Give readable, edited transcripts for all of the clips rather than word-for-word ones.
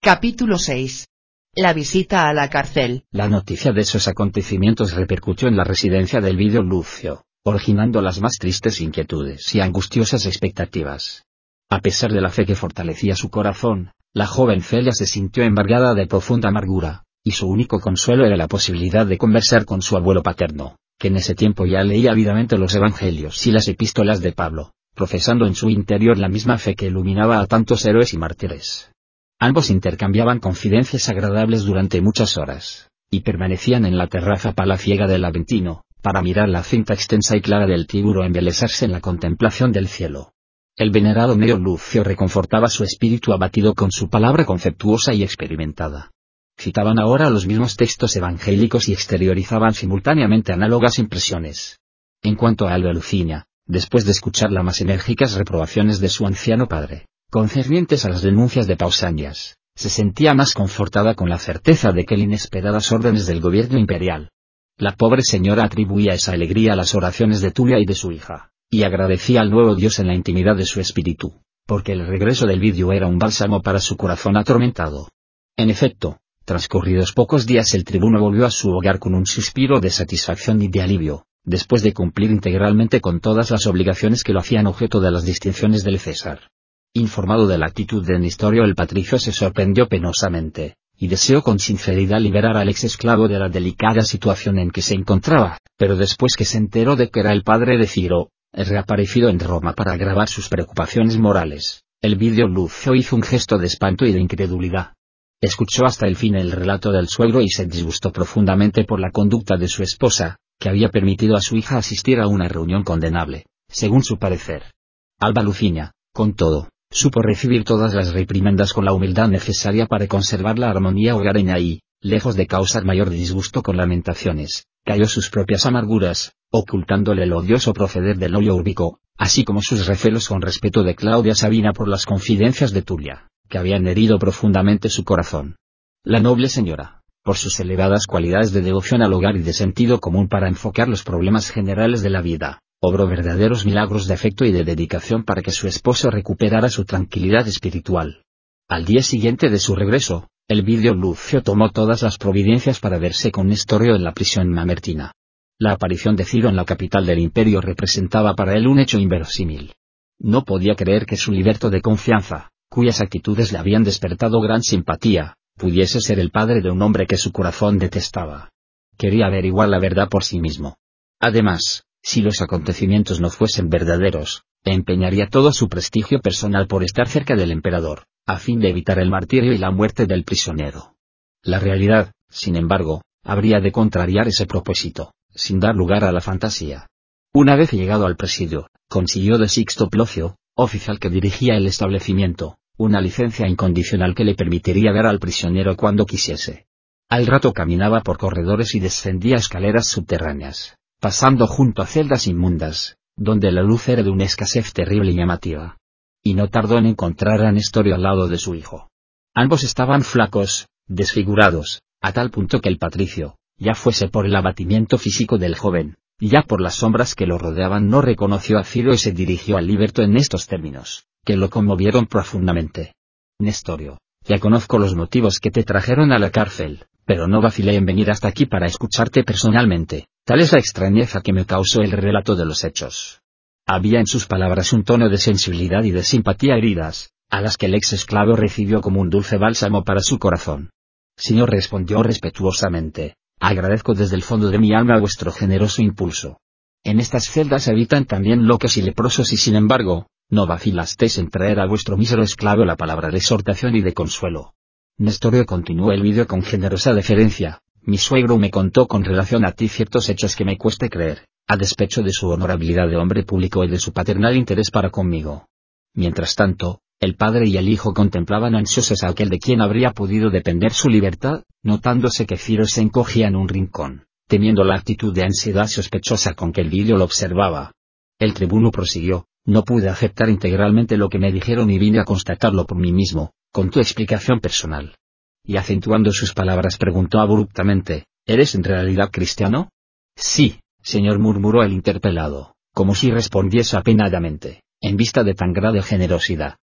Capítulo 6. La visita a la cárcel. La noticia de esos acontecimientos repercutió en la residencia del Vidio Lucio, originando las más tristes inquietudes y angustiosas expectativas. A pesar de la fe que fortalecía su corazón, la joven Celia se sintió embargada de profunda amargura, y su único consuelo era la posibilidad de conversar con su abuelo paterno, que en ese tiempo ya leía ávidamente los evangelios y las epístolas de Pablo, profesando en su interior la misma fe que iluminaba a tantos héroes y mártires. Ambos intercambiaban confidencias agradables durante muchas horas, y permanecían en la terraza palaciega del Aventino, para mirar la cinta extensa y clara del Tíburo embelesarse en la contemplación del cielo. El venerado Medio Lucio reconfortaba su espíritu abatido con su palabra conceptuosa y experimentada. Citaban ahora los mismos textos evangélicos y exteriorizaban simultáneamente análogas impresiones. En cuanto a Alba Lucinia, después de escuchar las más enérgicas reprobaciones de su anciano padre, concernientes a las denuncias de Pausanias, se sentía más confortada con la certeza de que las inesperadas órdenes del gobierno imperial. La pobre señora atribuía esa alegría a las oraciones de Tulia y de su hija, y agradecía al nuevo Dios en la intimidad de su espíritu, porque el regreso del Vidio era un bálsamo para su corazón atormentado. En efecto, transcurridos pocos días el tribuno volvió a su hogar con un suspiro de satisfacción y de alivio, después de cumplir integralmente con todas las obligaciones que lo hacían objeto de las distinciones del César. Informado de la actitud de Nestorio, el patricio se sorprendió penosamente, y deseó con sinceridad liberar al ex esclavo de la delicada situación en que se encontraba, pero después que se enteró de que era el padre de Ciro, reaparecido en Roma para agravar sus preocupaciones morales, el Vidio Lucio hizo un gesto de espanto y de incredulidad. Escuchó hasta el fin el relato del suegro y se disgustó profundamente por la conducta de su esposa, que había permitido a su hija asistir a una reunión condenable, según su parecer. Alba Lucinia, con todo, supo recibir todas las reprimendas con la humildad necesaria para conservar la armonía hogareña y, lejos de causar mayor disgusto con lamentaciones, calló sus propias amarguras, ocultándole el odioso proceder del novio Urbico, así como sus recelos con respecto de Claudia Sabina por las confidencias de Tulia, que habían herido profundamente su corazón. La noble señora, por sus elevadas cualidades de devoción al hogar y de sentido común para enfocar los problemas generales de la vida, obró verdaderos milagros de afecto y de dedicación para que su esposo recuperara su tranquilidad espiritual. Al día siguiente de su regreso, el Vidio Lucio tomó todas las providencias para verse con Nestorio en la prisión mamertina. La aparición de Ciro en la capital del imperio representaba para él un hecho inverosímil. No podía creer que su liberto de confianza, cuyas actitudes le habían despertado gran simpatía, pudiese ser el padre de un hombre que su corazón detestaba. Quería averiguar la verdad por sí mismo. Además, si los acontecimientos no fuesen verdaderos, empeñaría todo su prestigio personal por estar cerca del emperador, a fin de evitar el martirio y la muerte del prisionero. La realidad, sin embargo, habría de contrariar ese propósito, sin dar lugar a la fantasía. Una vez llegado al presidio, consiguió de Sixto Plocio, oficial que dirigía el establecimiento, una licencia incondicional que le permitiría ver al prisionero cuando quisiese. Al rato caminaba por corredores y descendía escaleras subterráneas, pasando junto a celdas inmundas, donde la luz era de una escasez terrible y llamativa. Y no tardó en encontrar a Nestorio al lado de su hijo. Ambos estaban flacos, desfigurados, a tal punto que el patricio, ya fuese por el abatimiento físico del joven, ya por las sombras que lo rodeaban, no reconoció a Ciro y se dirigió al liberto en estos términos, que lo conmovieron profundamente. Nestorio, ya conozco los motivos que te trajeron a la cárcel, pero no vacilé en venir hasta aquí para escucharte personalmente, tal es la extrañeza que me causó el relato de los hechos. Había en sus palabras un tono de sensibilidad y de simpatía heridas, a las que el ex esclavo recibió como un dulce bálsamo para su corazón. Señor, respondió respetuosamente, agradezco desde el fondo de mi alma vuestro generoso impulso. En estas celdas habitan también locos y leprosos y sin embargo, no vacilasteis en traer a vuestro mísero esclavo la palabra de exhortación y de consuelo. Nestorio continuó el Vidio con generosa deferencia, mi suegro me contó con relación a ti ciertos hechos que me cueste creer, a despecho de su honorabilidad de hombre público y de su paternal interés para conmigo. Mientras tanto, el padre y el hijo contemplaban ansiosos a aquel de quien habría podido depender su libertad, notándose que Ciro se encogía en un rincón, temiendo la actitud de ansiedad sospechosa con que el Vidio lo observaba. El tribuno prosiguió, no pude aceptar integralmente lo que me dijeron y vine a constatarlo por mí mismo, con tu explicación personal. Y acentuando sus palabras preguntó abruptamente, ¿eres en realidad cristiano? Sí, señor, murmuró el interpelado, como si respondiese apenadamente, en vista de tan grave generosidad.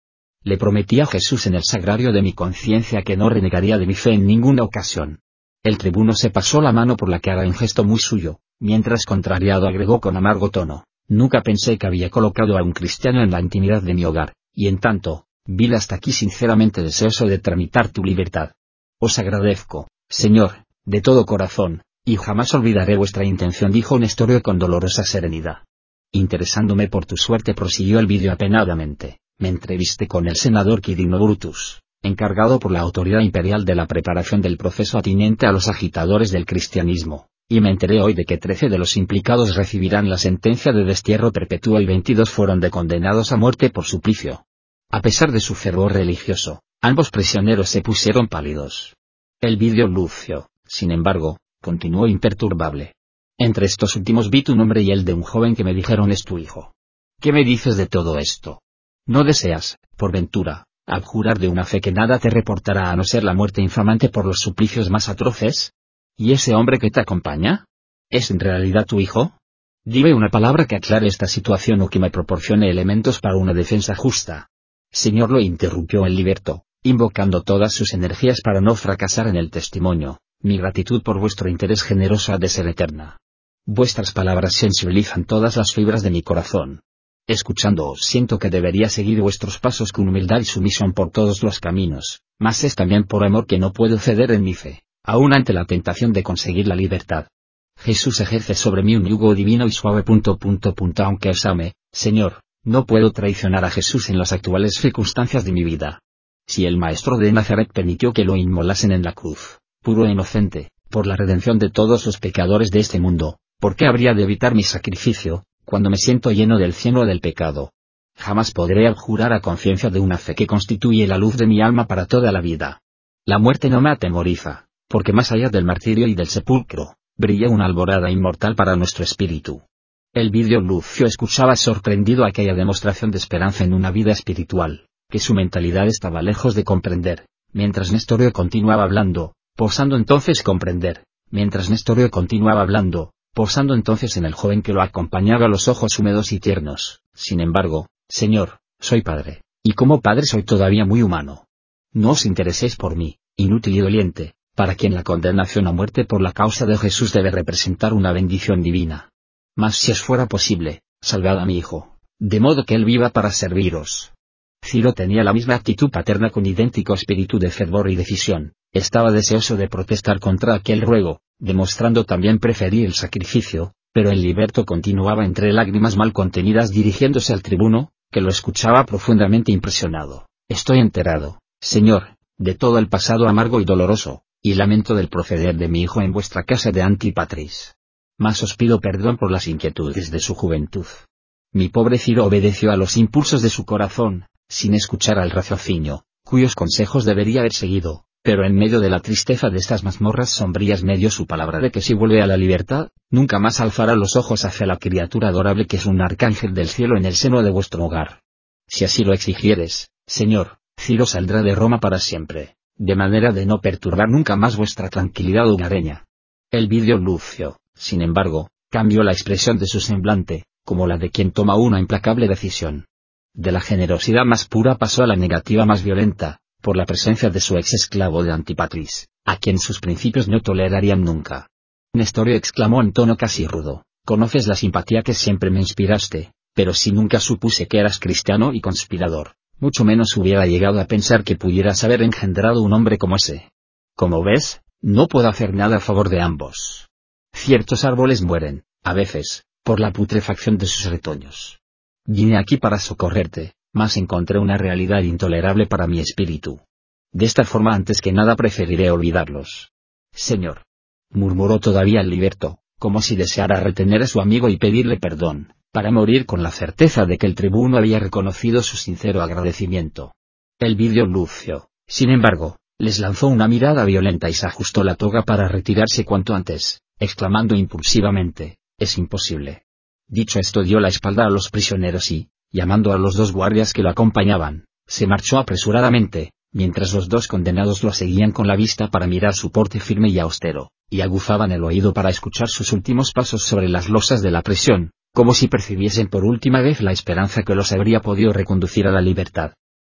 Le prometí a Jesús en el sagrario de mi conciencia que no renegaría de mi fe en ninguna ocasión. El tribuno se pasó la mano por la cara en gesto muy suyo, mientras contrariado agregó con amargo tono: nunca pensé que había colocado a un cristiano en la intimidad de mi hogar, y en tanto, vine hasta aquí sinceramente deseoso de tramitar tu libertad. Os agradezco, Señor, de todo corazón, y jamás olvidaré vuestra intención, dijo Nestorio con dolorosa serenidad. Interesándome por tu suerte, prosiguió el vídeo apenadamente, me entrevisté con el senador Quirino Brutus, encargado por la autoridad imperial de la preparación del proceso atinente a los agitadores del cristianismo, y me enteré hoy de que 13 de los implicados recibirán la sentencia de destierro perpetuo y 22 fueron condenados a muerte por suplicio. A pesar de su fervor religioso, ambos prisioneros se pusieron pálidos. El vídeo Lucio, sin embargo, continuó imperturbable. Entre estos últimos vi tu nombre y el de un joven que me dijeron es tu hijo. ¿Qué me dices de todo esto? ¿No deseas, por ventura, abjurar de una fe que nada te reportará a no ser la muerte infamante por los suplicios más atroces? ¿Y ese hombre que te acompaña? ¿Es en realidad tu hijo? Dime una palabra que aclare esta situación o que me proporcione elementos para una defensa justa. Señor, lo interrumpió el liberto, invocando todas sus energías para no fracasar en el testimonio. Mi gratitud por vuestro interés generoso ha de ser eterna. Vuestras palabras sensibilizan todas las fibras de mi corazón. Escuchándoos siento que debería seguir vuestros pasos con humildad y sumisión por todos los caminos, mas es también por amor que no puedo ceder en mi fe, aun ante la tentación de conseguir la libertad. Jesús ejerce sobre mí un yugo divino y suave. Aunque os ame, Señor, no puedo traicionar a Jesús en las actuales circunstancias de mi vida. Si el Maestro de Nazaret permitió que lo inmolasen en la cruz, puro e inocente, por la redención de todos los pecadores de este mundo, ¿por qué habría de evitar mi sacrificio, cuando me siento lleno del cieno del pecado? Jamás podré abjurar a conciencia de una fe que constituye la luz de mi alma para toda la vida. La muerte no me atemoriza, porque más allá del martirio y del sepulcro, brilla una alborada inmortal para nuestro espíritu. El vídeo Lucio escuchaba sorprendido aquella demostración de esperanza en una vida espiritual, que su mentalidad estaba lejos de comprender, mientras Nestorio continuaba hablando, posando entonces en el joven que lo acompañaba, los ojos húmedos y tiernos. Sin embargo, Señor, soy padre, y como padre soy todavía muy humano. No os intereséis por mí, inútil y doliente, para quien la condenación a muerte por la causa de Jesús debe representar una bendición divina. Mas si os fuera posible, salvad a mi hijo, de modo que él viva para serviros. Ciro tenía la misma actitud paterna con idéntico espíritu de fervor y decisión. Estaba deseoso de protestar contra aquel ruego, demostrando también preferir el sacrificio, pero el liberto continuaba entre lágrimas mal contenidas dirigiéndose al tribuno, que lo escuchaba profundamente impresionado. Estoy enterado, Señor, de todo el pasado amargo y doloroso, y lamento del proceder de mi hijo en vuestra casa de Antipatris. Mas os pido perdón por las inquietudes de su juventud. Mi pobre Ciro obedeció a los impulsos de su corazón, sin escuchar al raciocinio, cuyos consejos debería haber seguido, pero en medio de la tristeza de estas mazmorras sombrías me dio su palabra de que si vuelve a la libertad, nunca más alzará los ojos hacia la criatura adorable que es un arcángel del cielo en el seno de vuestro hogar. Si así lo exigieres, Señor, Ciro saldrá de Roma para siempre, de manera de no perturbar nunca más vuestra tranquilidad hogareña. El vídeo Lucio, sin embargo, cambió la expresión de su semblante, como la de quien toma una implacable decisión. De la generosidad más pura pasó a la negativa más violenta, por la presencia de su ex esclavo de Antipatris, a quien sus principios no tolerarían nunca. Nestorio exclamó en tono casi rudo: conoces la simpatía que siempre me inspiraste, pero si nunca supuse que eras cristiano y conspirador, mucho menos hubiera llegado a pensar que pudieras haber engendrado un hombre como ese. Como ves, no puedo hacer nada a favor de ambos. Ciertos árboles mueren, a veces, por la putrefacción de sus retoños. Vine aquí para socorrerte, mas encontré una realidad intolerable para mi espíritu. De esta forma antes que nada preferiré olvidarlos. Señor, murmuró todavía el liberto, como si deseara retener a su amigo y pedirle perdón, para morir con la certeza de que el tribuno había reconocido su sincero agradecimiento. El vídeo Lucio, sin embargo, les lanzó una mirada violenta y se ajustó la toga para retirarse cuanto antes, exclamando impulsivamente: es imposible. Dicho esto dio la espalda a los prisioneros y, llamando a los 2 guardias que lo acompañaban, se marchó apresuradamente, mientras los 2 condenados lo seguían con la vista para mirar su porte firme y austero, y aguzaban el oído para escuchar sus últimos pasos sobre las losas de la prisión, como si percibiesen por última vez la esperanza que los habría podido reconducir a la libertad.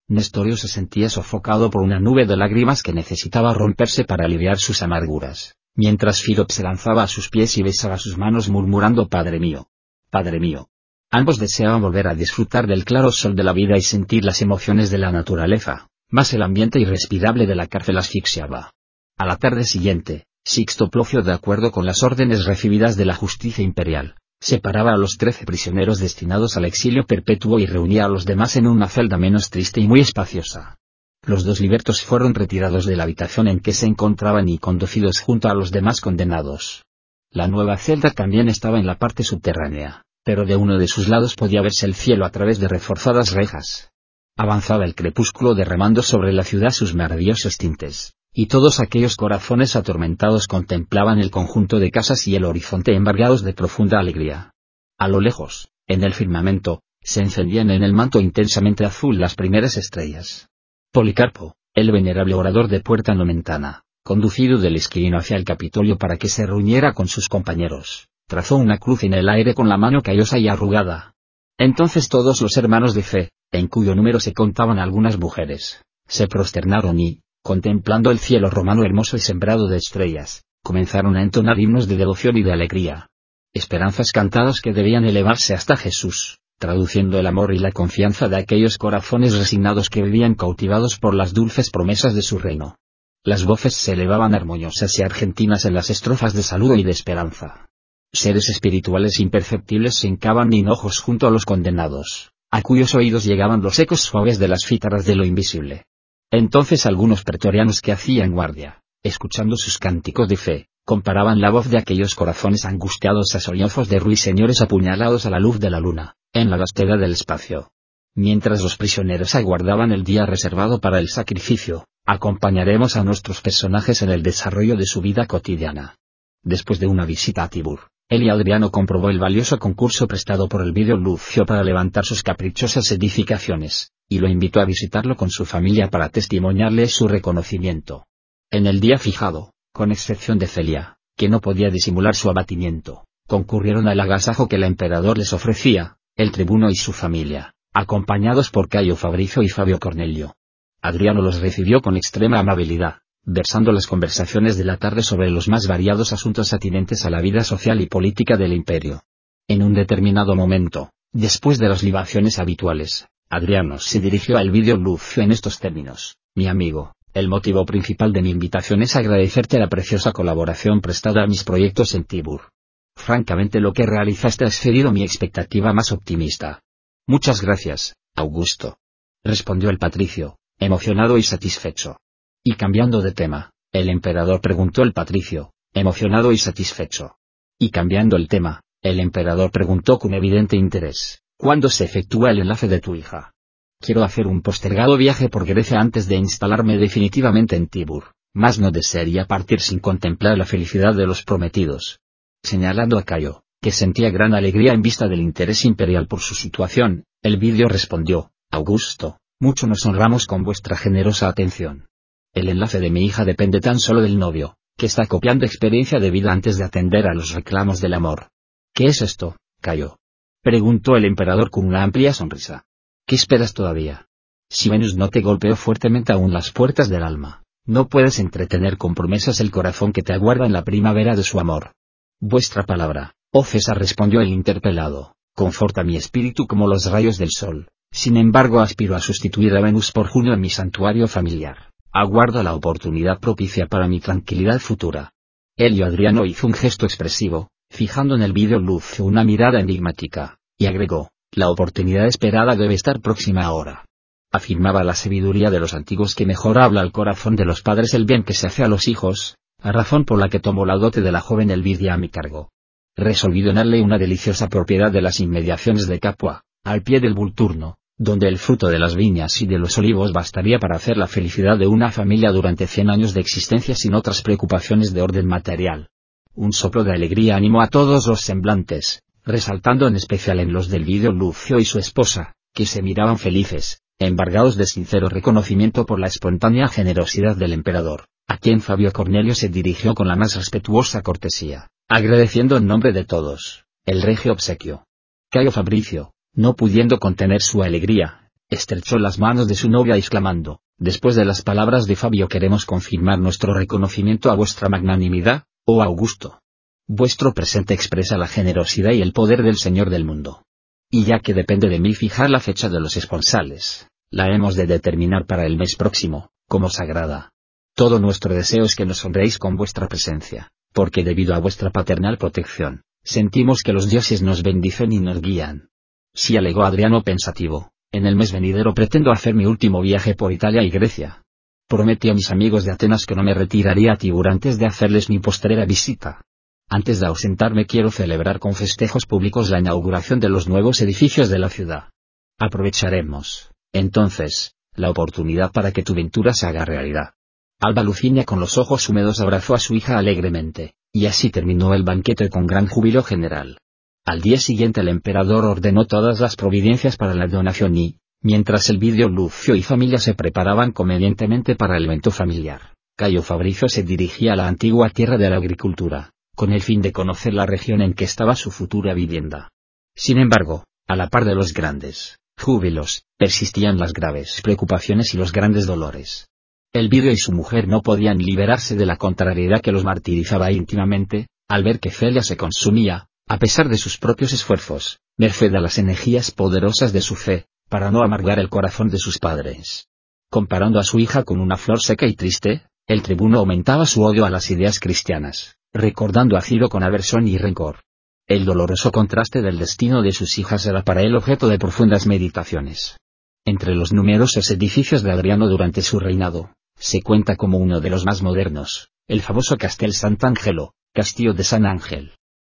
Nestorio se sentía sofocado por una nube de lágrimas que necesitaba romperse para aliviar sus amarguras, mientras Filop se lanzaba a sus pies y besaba sus manos murmurando: Padre mío. Padre mío. Ambos deseaban volver a disfrutar del claro sol de la vida y sentir las emociones de la naturaleza, mas el ambiente irrespirable de la cárcel asfixiaba. A la tarde siguiente, Sixto Plocio, de acuerdo con las órdenes recibidas de la justicia imperial, separaba a los 13 prisioneros destinados al exilio perpetuo y reunía a los demás en una celda menos triste y muy espaciosa. Los 2 libertos fueron retirados de la habitación en que se encontraban y conducidos junto a los demás condenados. La nueva celda también estaba en la parte subterránea, pero de uno de sus lados podía verse el cielo a través de reforzadas rejas. Avanzaba el crepúsculo derramando sobre la ciudad sus maravillosos tintes, y todos aquellos corazones atormentados contemplaban el conjunto de casas y el horizonte embargados de profunda alegría. A lo lejos, en el firmamento, se encendían en el manto intensamente azul las primeras estrellas. Policarpo, el venerable orador de Puerta Nomentana, conducido del esquilino hacia el Capitolio para que se reuniera con sus compañeros, trazó una cruz en el aire con la mano callosa y arrugada. Entonces todos los hermanos de fe, en cuyo número se contaban algunas mujeres, se prosternaron y, contemplando el cielo romano hermoso y sembrado de estrellas, comenzaron a entonar himnos de devoción y de alegría. Esperanzas cantadas que debían elevarse hasta Jesús, traduciendo el amor y la confianza de aquellos corazones resignados que vivían cautivados por las dulces promesas de su reino. Las voces se elevaban armoniosas y argentinas en las estrofas de saludo y de esperanza. Seres espirituales imperceptibles se hincaban de hinojos junto a los condenados, a cuyos oídos llegaban los ecos suaves de las cítaras de lo invisible. Entonces algunos pretorianos que hacían guardia, escuchando sus cánticos de fe, comparaban la voz de aquellos corazones angustiados a sollozos de ruiseñores apuñalados a la luz de la luna, en la vastedad del espacio. Mientras los prisioneros aguardaban el día reservado para el sacrificio, acompañaremos a nuestros personajes en el desarrollo de su vida cotidiana. Después de una visita a Tibur, él y Adriano comprobó el valioso concurso prestado por el Vidio Lucio para levantar sus caprichosas edificaciones, y lo invitó a visitarlo con su familia para testimoniarle su reconocimiento. En el día fijado, con excepción de Celia, que no podía disimular su abatimiento, concurrieron al agasajo que el emperador les ofrecía, el tribuno y su familia, acompañados por Cayo Fabricio y Fabio Cornelio. Adriano los recibió con extrema amabilidad, versando las conversaciones de la tarde sobre los más variados asuntos atinentes a la vida social y política del imperio. En un determinado momento, después de las libaciones habituales, Adriano se dirigió al Vidio Lucio en estos términos: mi amigo, el motivo principal de mi invitación es agradecerte la preciosa colaboración prestada a mis proyectos en Tibur. Francamente lo que realizaste ha excedido mi expectativa más optimista. Muchas gracias, Augusto. Respondió el patricio, emocionado y satisfecho. Y cambiando de tema, el emperador preguntó el patricio, emocionado y satisfecho. Y cambiando el tema, el emperador preguntó con evidente interés, ¿cuándo se efectúa el enlace de tu hija? Quiero hacer un postergado viaje por Grecia antes de instalarme definitivamente en Tibur, mas no desearía partir sin contemplar la felicidad de los prometidos. Señalando a Cayo, que sentía gran alegría en vista del interés imperial por su situación, el Vidio respondió, Augusto, mucho nos honramos con vuestra generosa atención. El enlace de mi hija depende tan solo del novio, que está copiando experiencia de vida antes de atender a los reclamos del amor. ¿Qué es esto, Cayo? Preguntó el emperador con una amplia sonrisa. ¿Qué esperas todavía? Si Venus no te golpeó fuertemente aún las puertas del alma, no puedes entretener con promesas el corazón que te aguarda en la primavera de su amor. Vuestra palabra, oh César, respondió el interpelado, conforta mi espíritu como los rayos del sol. Sin embargo, aspiro a sustituir a Venus por Juno en mi santuario familiar. Aguardo la oportunidad propicia para mi tranquilidad futura. Elio Adriano hizo un gesto expresivo, fijando en el Vidio Lucio una mirada enigmática, y agregó, la oportunidad esperada debe estar próxima ahora. Afirmaba la sabiduría de los antiguos que mejor habla al corazón de los padres el bien que se hace a los hijos, a razón por la que tomó la dote de la joven Elvidia a mi cargo. Resolví donarle una deliciosa propiedad de las inmediaciones de Capua, al pie del Vulturno, donde el fruto de las viñas y de los olivos bastaría para hacer la felicidad de una familia durante 100 años de existencia sin otras preocupaciones de orden material. Un soplo de alegría animó a todos los semblantes, resaltando en especial en los del Vidio Lucio y su esposa, que se miraban felices, embargados de sincero reconocimiento por la espontánea generosidad del emperador, a quien Fabio Cornelio se dirigió con la más respetuosa cortesía, agradeciendo en nombre de todos el regio obsequio. Cayo Fabricio, no pudiendo contener su alegría, estrechó las manos de su novia exclamando: «Después de las palabras de Fabio queremos confirmar nuestro reconocimiento a vuestra magnanimidad, oh Augusto. Vuestro presente expresa la generosidad y el poder del Señor del mundo. Y ya que depende de mí fijar la fecha de los esponsales, la hemos de determinar para el mes próximo, como sagrada. Todo nuestro deseo es que nos honréis con vuestra presencia, porque debido a vuestra paternal protección, sentimos que los dioses nos bendicen y nos guían». Sí, alegó Adriano pensativo, en el mes venidero pretendo hacer mi último viaje por Italia y Grecia. Prometí a mis amigos de Atenas que no me retiraría a Tibur antes de hacerles mi postrera visita. Antes de ausentarme quiero celebrar con festejos públicos la inauguración de los nuevos edificios de la ciudad. Aprovecharemos, entonces, la oportunidad para que tu ventura se haga realidad. Alba Lucinia con los ojos húmedos abrazó a su hija alegremente, y así terminó el banquete con gran júbilo general. Al día siguiente el emperador ordenó todas las providencias para la donación y, mientras el Elvidio Lucio y familia se preparaban convenientemente para el evento familiar, Cayo Fabricio se dirigía a la antigua tierra de la agricultura, con el fin de conocer la región en que estaba su futura vivienda. Sin embargo, a la par de los grandes júbilos, persistían las graves preocupaciones y los grandes dolores. Elvidio y su mujer no podían liberarse de la contrariedad que los martirizaba íntimamente, al ver que Felia se consumía, a pesar de sus propios esfuerzos, merced a las energías poderosas de su fe, para no amargar el corazón de sus padres. Comparando a su hija con una flor seca y triste, el tribuno aumentaba su odio a las ideas cristianas, recordando a Ciro con aversión y rencor. El doloroso contraste del destino de sus hijas era para él objeto de profundas meditaciones. Entre los numerosos edificios de Adriano durante su reinado, se cuenta como uno de los más modernos, el famoso Castel Sant'Angelo, Castillo de San Ángel.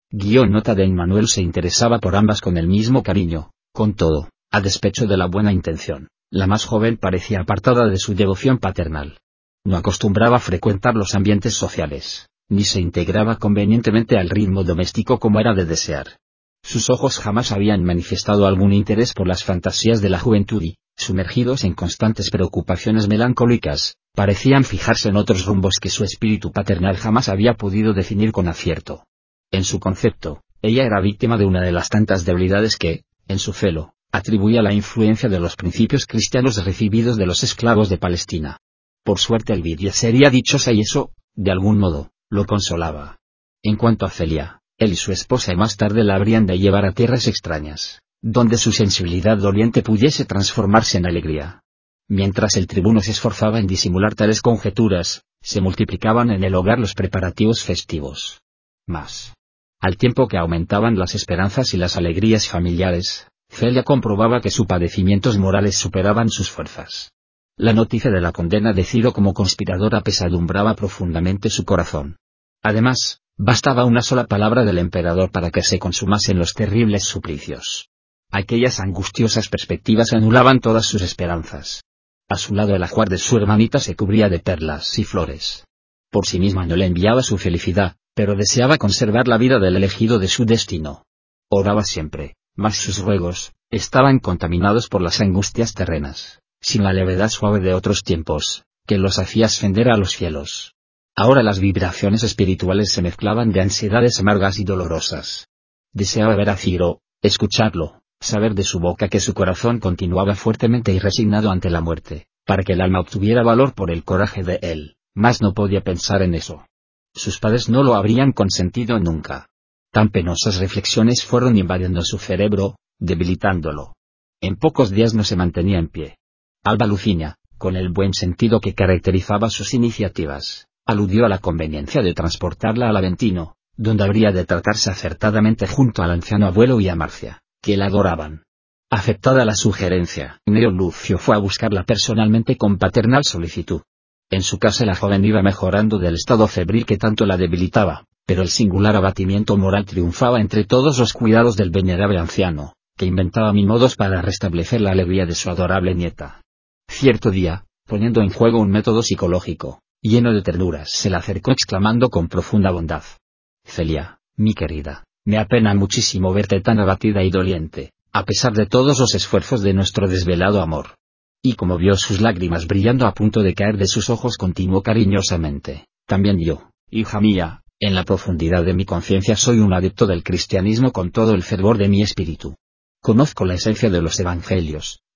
Nota de Emmanuel se interesaba por ambas con el mismo cariño, con todo, a despecho de la buena intención, la más joven parecía apartada de su devoción paternal. No acostumbraba a frecuentar los ambientes sociales, ni se integraba convenientemente al ritmo doméstico como era de desear. Sus ojos jamás habían manifestado algún interés por las fantasías de la juventud y, sumergidos en constantes preocupaciones melancólicas, parecían fijarse en otros rumbos que su espíritu paternal jamás había podido definir con acierto. En su concepto, ella era víctima de una de las tantas debilidades que, en su celo, atribuía la influencia de los principios cristianos recibidos de los esclavos de Palestina. Por suerte Elvidia sería dichosa y eso, de algún modo, lo consolaba. En cuanto a Celia, él y su esposa más tarde la habrían de llevar a tierras extrañas, donde su sensibilidad doliente pudiese transformarse en alegría. Mientras el tribuno se esforzaba en disimular tales conjeturas, se multiplicaban en el hogar los preparativos festivos. Mas, al tiempo que aumentaban las esperanzas y las alegrías familiares, Celia comprobaba que sus padecimientos morales superaban sus fuerzas. La noticia de la condena de Ciro como conspirador apesadumbraba profundamente su corazón. Además, bastaba una sola palabra del emperador para que se consumasen los terribles suplicios. Aquellas angustiosas perspectivas anulaban todas sus esperanzas. A su lado el ajuar de su hermanita se cubría de perlas y flores. Por sí misma no le enviaba su felicidad, pero deseaba conservar la vida del elegido de su destino. Oraba siempre, mas sus ruegos estaban contaminados por las angustias terrenas, sin la levedad suave de otros tiempos, que los hacía ascender a los cielos. Ahora las vibraciones espirituales se mezclaban de ansiedades amargas y dolorosas. Deseaba ver a Ciro, escucharlo, saber de su boca que su corazón continuaba fuertemente y resignado ante la muerte, para que el alma obtuviera valor por el coraje de él, mas no podía pensar en eso. Sus padres no lo habrían consentido nunca. Tan penosas reflexiones fueron invadiendo su cerebro, debilitándolo. En pocos días no se mantenía en pie. Alba Lucinia, con el buen sentido que caracterizaba sus iniciativas, aludió a la conveniencia de transportarla al Aventino, donde habría de tratarse acertadamente junto al anciano abuelo y a Marcia, que la adoraban. Aceptada la sugerencia, Neo Lucio fue a buscarla personalmente con paternal solicitud. En su casa la joven iba mejorando del estado febril que tanto la debilitaba, pero el singular abatimiento moral triunfaba entre todos los cuidados del venerable anciano, que inventaba mil modos para restablecer la alegría de su adorable nieta. Cierto día, poniendo en juego un método psicológico, lleno de ternuras, se la acercó exclamando con profunda bondad: «Celia, mi querida, me apena muchísimo verte tan abatida y doliente, a pesar de todos los esfuerzos de nuestro desvelado amor». Y como vio sus lágrimas brillando a punto de caer de sus ojos, continuó cariñosamente: «También yo, hija mía, en la profundidad de mi conciencia soy un adepto del cristianismo con todo el fervor de mi espíritu. Conozco la esencia de los evangelios,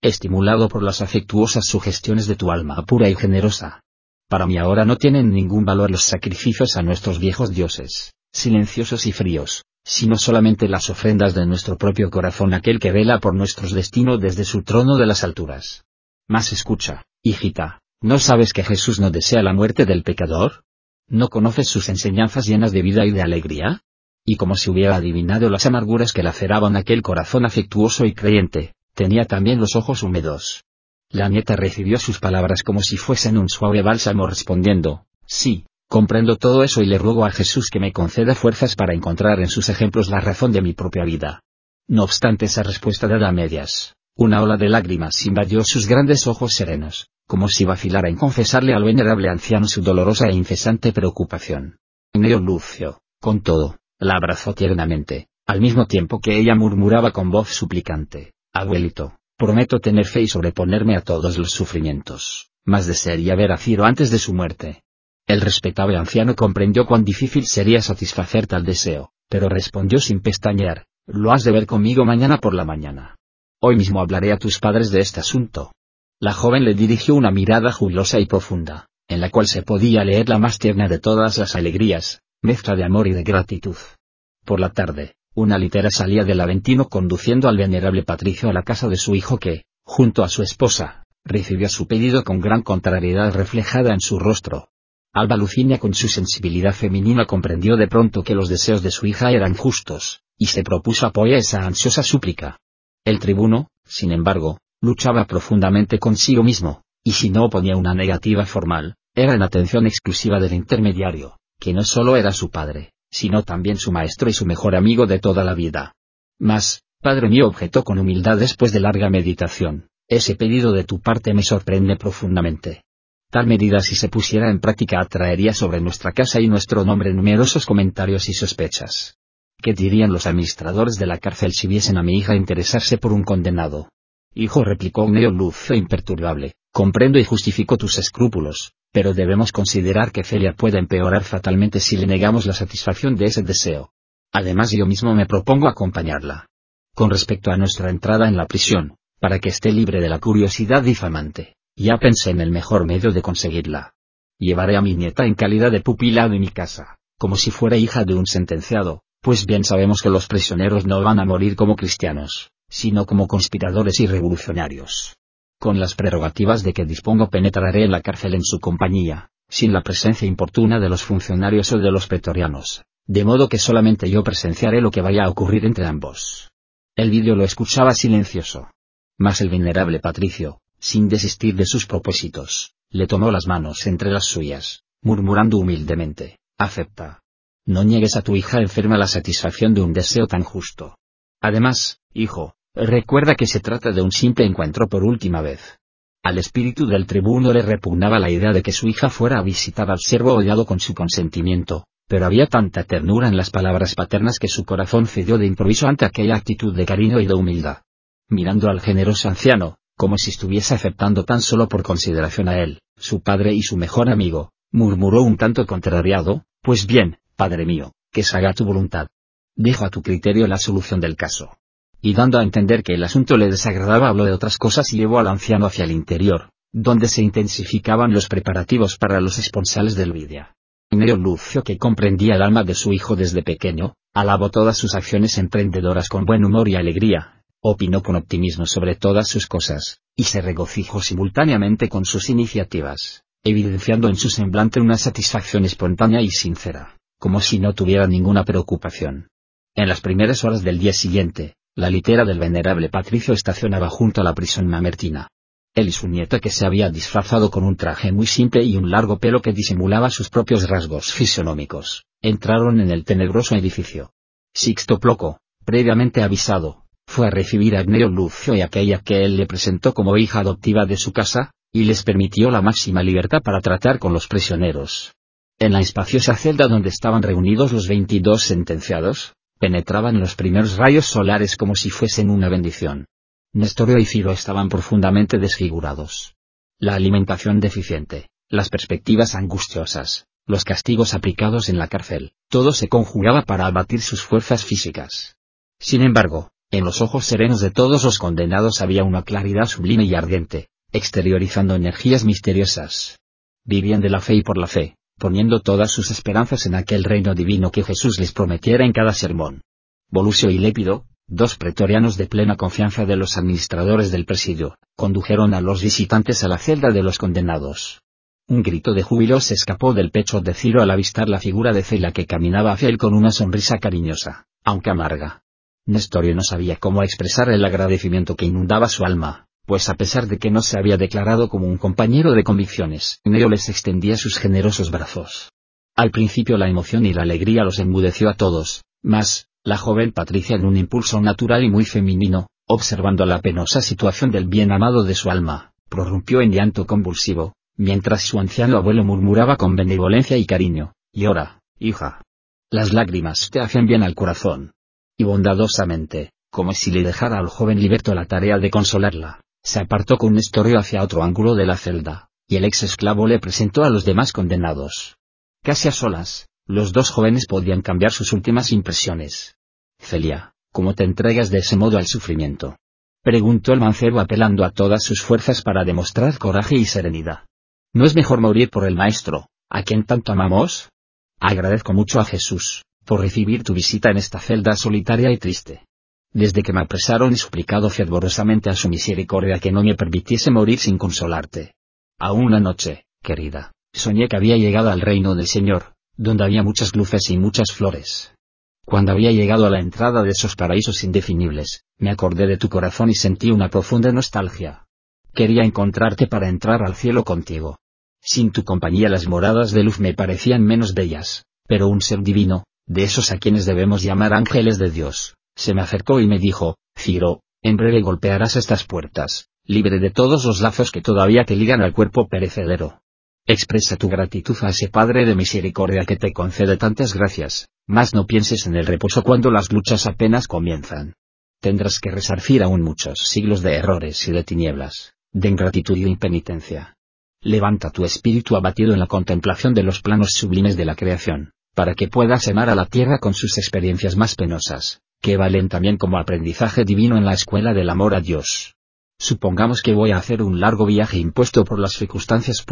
estimulado por las afectuosas sugestiones de tu alma pura y generosa. Para mí ahora no tienen ningún valor los sacrificios a nuestros viejos dioses, silenciosos y fríos, sino solamente las ofrendas de nuestro propio corazón, aquel que vela por nuestros destinos desde su trono de las alturas. Mas escucha, hijita, ¿no sabes que Jesús no desea la muerte del pecador? ¿No conoces sus enseñanzas llenas de vida y de alegría? Y como si hubiera adivinado las amarguras que laceraban aquel corazón afectuoso y creyente, tenía también los ojos húmedos. La nieta recibió sus palabras como si fuesen un suave bálsamo, respondiendo: sí, comprendo todo eso y le ruego a Jesús que me conceda fuerzas para encontrar en sus ejemplos la razón de mi propia vida. No obstante esa respuesta dada a medias, una ola de lágrimas invadió sus grandes ojos serenos, como si vacilara en confesarle al venerable anciano su dolorosa e incesante preocupación. Gneo Lucio, con todo, la abrazó tiernamente, al mismo tiempo que ella murmuraba con voz suplicante: abuelito, prometo tener fe y sobreponerme a todos los sufrimientos, mas desearía ver a Ciro antes de su muerte. El respetable anciano comprendió cuán difícil sería satisfacer tal deseo, pero respondió sin pestañear: lo has de ver conmigo mañana por la mañana. Hoy mismo hablaré a tus padres de este asunto. La joven le dirigió una mirada jubilosa y profunda, en la cual se podía leer la más tierna de todas las alegrías, mezcla de amor y de gratitud. Por la tarde, una litera salía del Aventino conduciendo al venerable patricio a la casa de su hijo que, junto a su esposa, recibió su pedido con gran contrariedad reflejada en su rostro. Alba Lucinia, con su sensibilidad femenina, comprendió de pronto que los deseos de su hija eran justos, y se propuso apoyar esa ansiosa súplica. El tribuno, sin embargo, luchaba profundamente consigo mismo, y si no oponía una negativa formal, era en atención exclusiva del intermediario, que no solo era su padre, sino también su maestro y su mejor amigo de toda la vida. Mas, padre mío, objetó con humildad después de larga meditación, ese pedido de tu parte me sorprende profundamente. Tal medida, si se pusiera en práctica, atraería sobre nuestra casa y nuestro nombre numerosos comentarios y sospechas. ¿Qué dirían los administradores de la cárcel si viesen a mi hija interesarse por un condenado? Hijo, replicó Gneo Lucio imperturbable, comprendo y justifico tus escrúpulos, pero debemos considerar que Celia puede empeorar fatalmente si le negamos la satisfacción de ese deseo. Además, yo mismo me propongo acompañarla. Con respecto a nuestra entrada en la prisión, para que esté libre de la curiosidad difamante, ya pensé en el mejor medio de conseguirla. Llevaré a mi nieta en calidad de pupila de mi casa, como si fuera hija de un sentenciado, pues bien sabemos que los prisioneros no van a morir como cristianos, sino como conspiradores y revolucionarios. Con las prerrogativas de que dispongo, penetraré en la cárcel en su compañía, sin la presencia importuna de los funcionarios o de los pretorianos, de modo que solamente yo presenciaré lo que vaya a ocurrir entre ambos. Elvidio lo escuchaba silencioso. Mas el venerable patricio, sin desistir de sus propósitos, le tomó las manos entre las suyas, murmurando humildemente: acepta. No niegues a tu hija enferma la satisfacción de un deseo tan justo. Además, hijo, recuerda que se trata de un simple encuentro por última vez. Al espíritu del tribuno le repugnaba la idea de que su hija fuera a visitar al siervo odiado con su consentimiento, pero había tanta ternura en las palabras paternas que su corazón cedió de improviso ante aquella actitud de cariño y de humildad. Mirando al generoso anciano, como si estuviese aceptando tan solo por consideración a él, su padre y su mejor amigo, murmuró un tanto contrariado: pues bien, padre mío, que se haga tu voluntad. Dejo a tu criterio la solución del caso. Y dando a entender que el asunto le desagradaba, habló de otras cosas y llevó al anciano hacia el interior, donde se intensificaban los preparativos para los esponsales del Lidia. Gneo Lucio, que comprendía el alma de su hijo desde pequeño, alabó todas sus acciones emprendedoras con buen humor y alegría, opinó con optimismo sobre todas sus cosas, y se regocijó simultáneamente con sus iniciativas, evidenciando en su semblante una satisfacción espontánea y sincera, como si no tuviera ninguna preocupación. En las primeras horas del día siguiente, la litera del venerable patricio estacionaba junto a la prisión mamertina. Él y su nieta, que se había disfrazado con un traje muy simple y un largo pelo que disimulaba sus propios rasgos fisionómicos, entraron en el tenebroso edificio. Sixto Ploco, previamente avisado, fue a recibir a Gneo Lucio y a aquella que él le presentó como hija adoptiva de su casa, y les permitió la máxima libertad para tratar con los prisioneros. En la espaciosa celda donde estaban reunidos los 22 sentenciados, penetraban los primeros rayos solares como si fuesen una bendición. Nestorio y Ciro estaban profundamente desfigurados. La alimentación deficiente, las perspectivas angustiosas, los castigos aplicados en la cárcel, todo se conjugaba para abatir sus fuerzas físicas. Sin embargo, En los ojos serenos de todos los condenados había una claridad sublime y ardiente, exteriorizando energías misteriosas. Vivían de la fe y por la fe, poniendo todas sus esperanzas en aquel reino divino que Jesús les prometiera en cada sermón. Volusio y Lépido, dos pretorianos de plena confianza de los administradores del presidio, condujeron a los visitantes a la celda de los condenados. Un grito de júbilo se escapó del pecho de Ciro al avistar la figura de Celia que caminaba hacia él con una sonrisa cariñosa, aunque amarga. Nestorio no sabía cómo expresar el agradecimiento que inundaba su alma, pues a pesar de que no se había declarado como un compañero de convicciones, Neo les extendía sus generosos brazos. Al principio la emoción y la alegría los enmudeció a todos, mas, la joven Patricia en un impulso natural y muy femenino, observando la penosa situación del bien amado de su alma, prorrumpió en llanto convulsivo, mientras su anciano abuelo murmuraba con benevolencia y cariño: «Llora, hija. Las lágrimas te hacen bien al corazón». Y bondadosamente, como si le dejara al joven liberto la tarea de consolarla, se apartó con Nestorio hacia otro ángulo de la celda, y el ex esclavo le presentó a los demás condenados. Casi a solas, los dos jóvenes podían cambiar sus últimas impresiones. «Celia, ¿cómo te entregas de ese modo al sufrimiento?», preguntó el mancebo apelando a todas sus fuerzas para demostrar coraje y serenidad. «¿No es mejor morir por el Maestro, a quien tanto amamos? Agradezco mucho a Jesús por recibir tu visita en esta celda solitaria y triste. Desde que me apresaron he suplicado fervorosamente a su misericordia que no me permitiese morir sin consolarte. Aún una noche, querida, soñé que había llegado al reino del Señor, donde había muchas luces y muchas flores. Cuando había llegado a la entrada de esos paraísos indefinibles, me acordé de tu corazón y sentí una profunda nostalgia. Quería encontrarte para entrar al cielo contigo. Sin tu compañía las moradas de luz me parecían menos bellas, pero un ser divino, de esos a quienes debemos llamar ángeles de Dios, se me acercó y me dijo: «Ciro, en breve golpearás estas puertas, libre de todos los lazos que todavía te ligan al cuerpo perecedero. Expresa tu gratitud a ese Padre de misericordia que te concede tantas gracias, mas no pienses en el reposo cuando las luchas apenas comienzan. Tendrás que resarcir aún muchos siglos de errores y de tinieblas, de ingratitud y de impenitencia. Levanta tu espíritu abatido en la contemplación de los planos sublimes de la creación, para que puedas amar a la tierra con sus experiencias más penosas, que valen también como aprendizaje divino en la escuela del amor a Dios. Supongamos que voy a hacer un largo viaje impuesto por las circunstancias.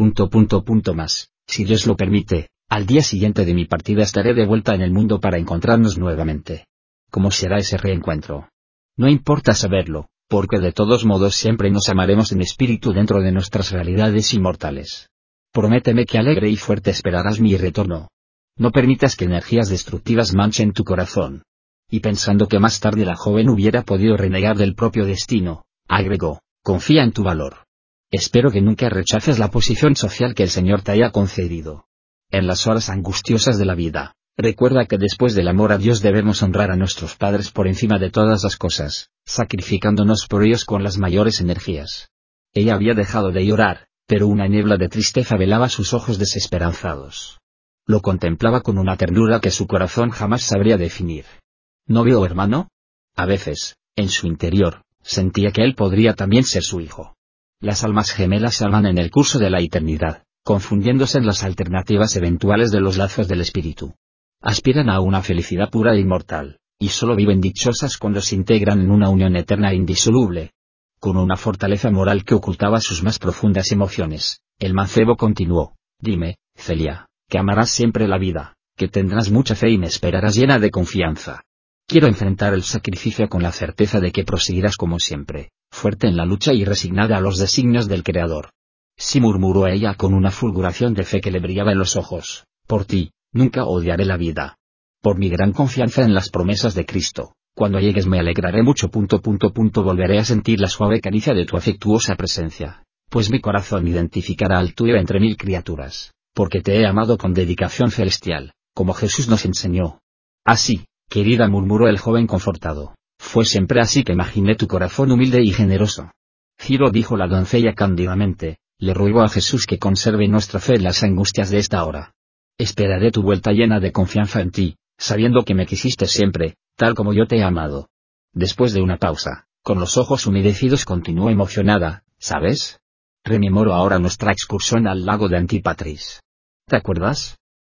Más, si Dios lo permite, al día siguiente de mi partida estaré de vuelta en el mundo para encontrarnos nuevamente. ¿Cómo será ese reencuentro? No importa saberlo, porque de todos modos siempre nos amaremos en espíritu dentro de nuestras realidades inmortales. Prométeme que alegre y fuerte esperarás mi retorno. No permitas que energías destructivas manchen tu corazón». Y pensando que más tarde la joven hubiera podido renegar del propio destino, agregó: «Confía en tu valor. Espero que nunca rechaces la posición social que el Señor te haya concedido. En las horas angustiosas de la vida, recuerda que después del amor a Dios debemos honrar a nuestros padres por encima de todas las cosas, sacrificándonos por ellos con las mayores energías». Ella había dejado de llorar, pero una niebla de tristeza velaba sus ojos desesperanzados. Lo contemplaba con una ternura que su corazón jamás sabría definir. ¿Novio o hermano? A veces, en su interior, sentía que él podría también ser su hijo. Las almas gemelas se aman en el curso de la eternidad, confundiéndose en las alternativas eventuales de los lazos del espíritu. Aspiran a una felicidad pura e inmortal, y solo viven dichosas cuando se integran en una unión eterna e indisoluble. Con una fortaleza moral que ocultaba sus más profundas emociones, el mancebo continuó: «Dime, Celia, que amarás siempre la vida, que tendrás mucha fe y me esperarás llena de confianza. Quiero enfrentar el sacrificio con la certeza de que proseguirás como siempre, fuerte en la lucha y resignada a los designios del Creador». «Sí», murmuró ella con una fulguración de fe que le brillaba en los ojos, «por ti, nunca odiaré la vida. Por mi gran confianza en las promesas de Cristo, cuando llegues me alegraré mucho. Volveré a sentir la suave caricia de tu afectuosa presencia, pues mi corazón identificará al tuyo entre mil criaturas, porque te he amado con dedicación celestial, como Jesús nos enseñó». «Así, querida», murmuró el joven confortado, «fue siempre así que imaginé tu corazón humilde y generoso». «Ciro», dijo la doncella cándidamente, «le ruego a Jesús que conserve nuestra fe en las angustias de esta hora. Esperaré tu vuelta llena de confianza en ti, sabiendo que me quisiste siempre, tal como yo te he amado». Después de una pausa, con los ojos humedecidos continuó emocionada: «¿Sabes? Rememoro ahora nuestra excursión al lago de Antípatris. ¿Te acuerdas?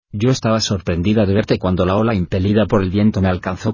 Yo estaba sorprendida de verte cuando la ola impelida por el viento me alcanzó.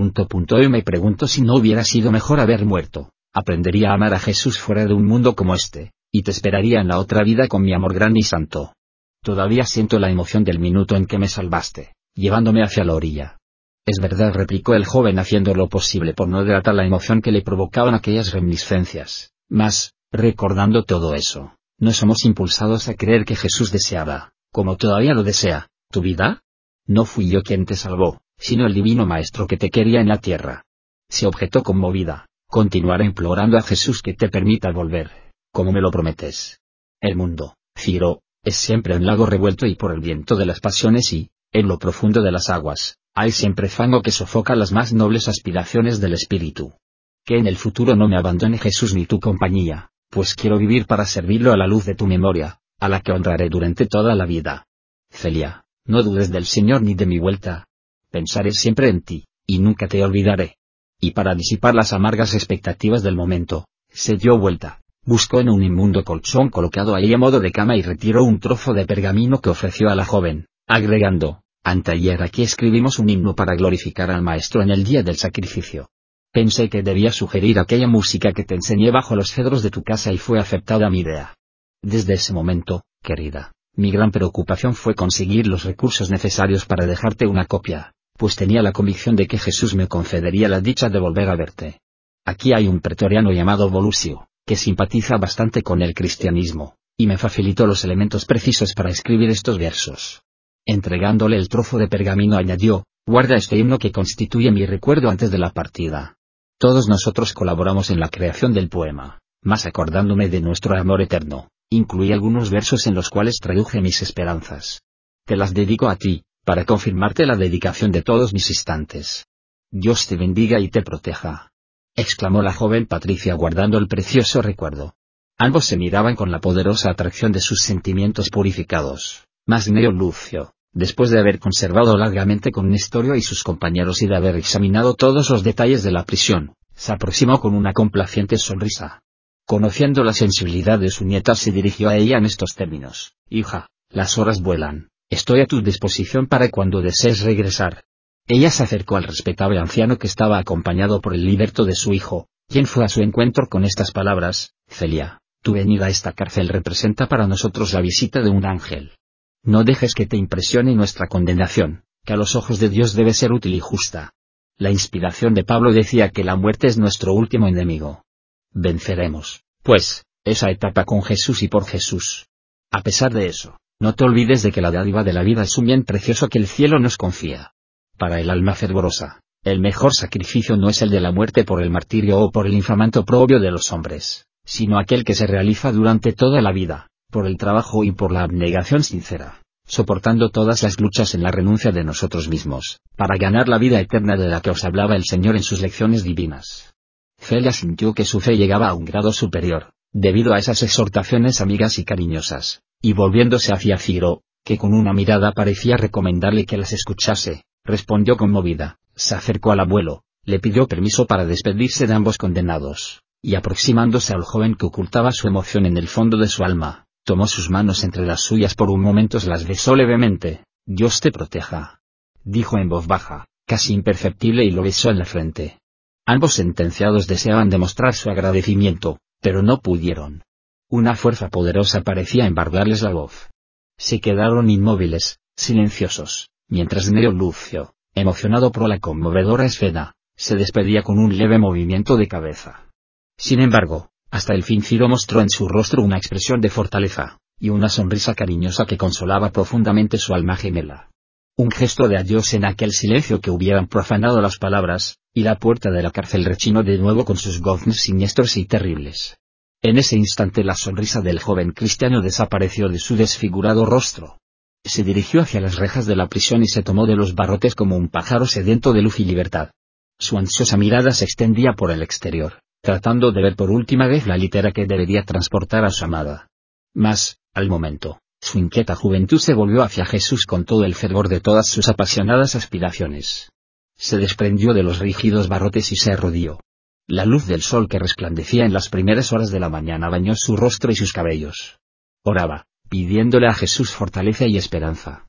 Y me pregunto si no hubiera sido mejor haber muerto. Aprendería a amar a Jesús fuera de un mundo como este, y te esperaría en la otra vida con mi amor grande y santo. Todavía siento la emoción del minuto en que me salvaste, llevándome hacia la orilla. Es verdad, replicó el joven haciendo lo posible por no delatar la emoción que le provocaban aquellas reminiscencias, mas, recordando todo eso, ¿no somos impulsados a creer que Jesús deseaba, como todavía lo desea, tu vida? No fui yo quien te salvó, sino el divino Maestro que te quería en la tierra. Se objetó conmovida, continuaré implorando a Jesús que te permita volver, como me lo prometes. El mundo, Ciro, es siempre un lago revuelto y por el viento de las pasiones y, en lo profundo de las aguas, hay siempre fango que sofoca las más nobles aspiraciones del espíritu. Que en el futuro no me abandone Jesús ni tu compañía, pues quiero vivir para servirlo a la luz de tu memoria, a la que honraré durante toda la vida. Celia, no dudes del Señor ni de mi vuelta. Pensaré siempre en ti, y nunca te olvidaré. Y para disipar las amargas expectativas del momento, se dio vuelta, buscó en un inmundo colchón colocado ahí a modo de cama y retiró un trozo de pergamino que ofreció a la joven, agregando: anteayer aquí escribimos un himno para glorificar al Maestro en el día del sacrificio. Pensé que debía sugerir aquella música que te enseñé bajo los cedros de tu casa y fue aceptada mi idea. Desde ese momento, querida, mi gran preocupación fue conseguir los recursos necesarios para dejarte una copia, pues tenía la convicción de que Jesús me concedería la dicha de volver a verte. Aquí hay un pretoriano llamado Volusio, que simpatiza bastante con el cristianismo, y me facilitó los elementos precisos para escribir estos versos. Entregándole el trozo de pergamino añadió: guarda este himno que constituye mi recuerdo antes de la partida. Todos nosotros colaboramos en la creación del poema, mas acordándome de nuestro amor eterno, incluí algunos versos en los cuales traduje mis esperanzas. Te las dedico a ti, para confirmarte la dedicación de todos mis instantes. Dios te bendiga y te proteja, exclamó la joven Patricia guardando el precioso recuerdo. Ambos se miraban con la poderosa atracción de sus sentimientos purificados, mas Neo Lucio, después de haber conservado largamente con Nestorio y sus compañeros y de haber examinado todos los detalles de la prisión, se aproximó con una complaciente sonrisa. Conociendo la sensibilidad de su nieta, se dirigió a ella en estos términos: hija, las horas vuelan, estoy a tu disposición para cuando desees regresar. Ella se acercó al respetable anciano que estaba acompañado por el liberto de su hijo, quien fue a su encuentro con estas palabras: Celia, tu venida a esta cárcel representa para nosotros la visita de un ángel. No dejes que te impresione nuestra condenación, que a los ojos de Dios debe ser útil y justa. La inspiración de Pablo decía que la muerte es nuestro último enemigo. Venceremos, pues, esa etapa con Jesús y por Jesús. A pesar de eso, no te olvides de que la dádiva de la vida es un bien precioso que el cielo nos confía. Para el alma fervorosa, el mejor sacrificio no es el de la muerte por el martirio o por el infamante oprobio de los hombres, sino aquel que se realiza durante toda la vida, por el trabajo y por la abnegación sincera, soportando todas las luchas en la renuncia de nosotros mismos, para ganar la vida eterna de la que os hablaba el Señor en sus lecciones divinas. Celia sintió que su fe llegaba a un grado superior, debido a esas exhortaciones amigas y cariñosas, y volviéndose hacia Ciro, que con una mirada parecía recomendarle que las escuchase, respondió conmovida, se acercó al abuelo, le pidió permiso para despedirse de ambos condenados, y aproximándose al joven que ocultaba su emoción en el fondo de su alma, tomó sus manos entre las suyas por un momento, las besó levemente. Dios te proteja, dijo en voz baja, casi imperceptible, y lo besó en la frente. Ambos sentenciados deseaban demostrar su agradecimiento, pero no pudieron. Una fuerza poderosa parecía embargarles la voz. Se quedaron inmóviles, silenciosos, mientras Neo Lucio, emocionado por la conmovedora escena, se despedía con un leve movimiento de cabeza. Sin embargo, hasta el fin Ciro mostró en su rostro una expresión de fortaleza, y una sonrisa cariñosa que consolaba profundamente su alma gemela. Un gesto de adiós en aquel silencio que hubieran profanado las palabras, y la puerta de la cárcel rechinó de nuevo con sus goznes siniestros y terribles. En ese instante la sonrisa del joven cristiano desapareció de su desfigurado rostro. Se dirigió hacia las rejas de la prisión y se tomó de los barrotes como un pájaro sediento de luz y libertad. Su ansiosa mirada se extendía por el exterior, tratando de ver por última vez la litera que debería transportar a su amada. Mas, al momento, su inquieta juventud se volvió hacia Jesús con todo el fervor de todas sus apasionadas aspiraciones. Se desprendió de los rígidos barrotes y se arrodilló. La luz del sol que resplandecía en las primeras horas de la mañana bañó su rostro y sus cabellos. Oraba, pidiéndole a Jesús fortaleza y esperanza.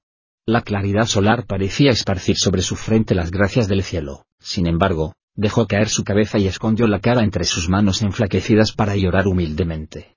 La claridad solar parecía esparcir sobre su frente las gracias del cielo. Sin embargo, dejó caer su cabeza y escondió la cara entre sus manos enflaquecidas para llorar humildemente.